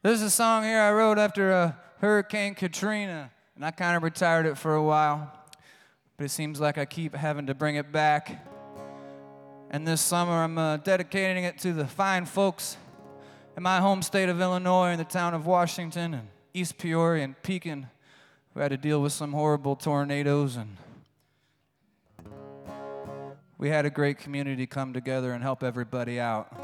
This is a song here I wrote after Hurricane Katrina, and I kind of retired it for a while, but it seems like I keep having to bring it back. And this summer I'm dedicating it to the fine folks in my home state of Illinois, in the town of Washington, and East Peoria and Pekin, who had to deal with some horrible tornadoes, and we had a great community come together and help everybody out.